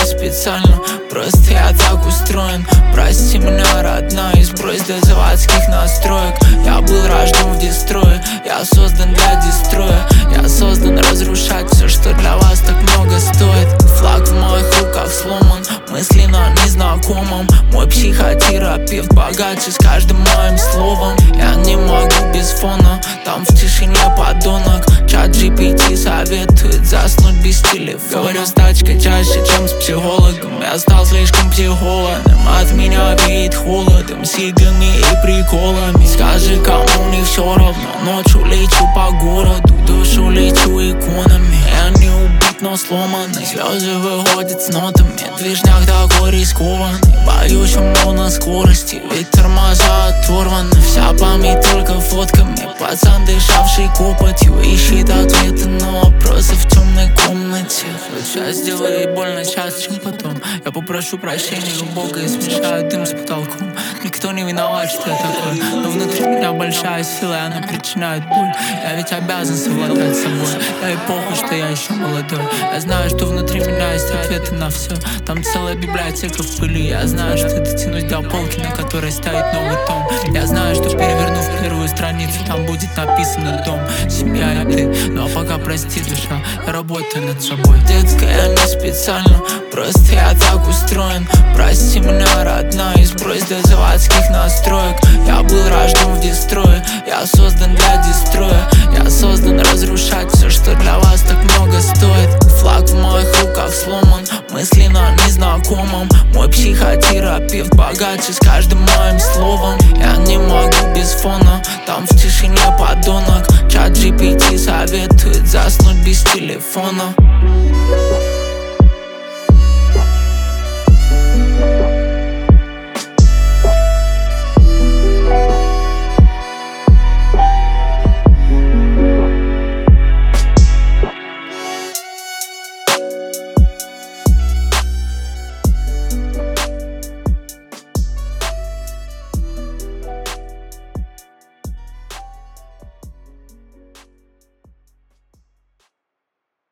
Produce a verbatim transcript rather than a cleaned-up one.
не специально, просто я так устроен. Прости меня, родная, и сбрось до заводских настроек. Я был рожден в дестрое, я создан для дестроя. Я создан разрушать все, что для вас так много стоит. Флаг в моих руках сломан, мысли на незнакомом. Мой психотерапевт богаче с каждым моим словом. Я не могу без фона, там в тишине подонок. Чат джи пи ти советует заснуть без телефона. Говорю с тачкой чаще, чем с психологом. Я стал слишком психованным, от меня веет холодом, сигами и приколами. Скажи, кому не все равно, ночью лечу по городу, душу лечу иконами. Я не убит, но сломанный, слезы выходят с нотами. Движняк такой рискованный, боюсь умру на скорости, ведь тормоза оторваны. Вся память только фотками, пацан, дышавший копотью, ищет ответы на вопросы в темной комнате. Сейчас сделает больно, сейчас, чем потом. Я попрошу прощения у Бога и смешаю дым с потолком. Никто не виноват, что я такой, но внутри меня большая сила, и она причиняет боль. Я ведь обязан совладать с собой, да и похуй, что я еще молодой. Я знаю, что внутри меня есть ответы на все. Там целая библиотека в пыли. Я знаю, что дотянусь до полки, на которой стоит новый том. Я знаю, что перевернув первую страницу, там будет написано дом, семья и ты. Ну а пока прости, душа, я работаю над собой. Детка, я не специально, просто я так устроен. Прости меня, родная, и сбрось до заводских настроек. Я был рожден в дестрое, я создан для дестроя. Я создан разрушать все, что для вас так много стоит. Флаг в моих руках сломан, мысли на незнакомом. Мой психотерапевт богаче с каждым моим словом. Я не могу без фона, там в тишине подонок. Чат джи пи ти советует заснуть без телефона.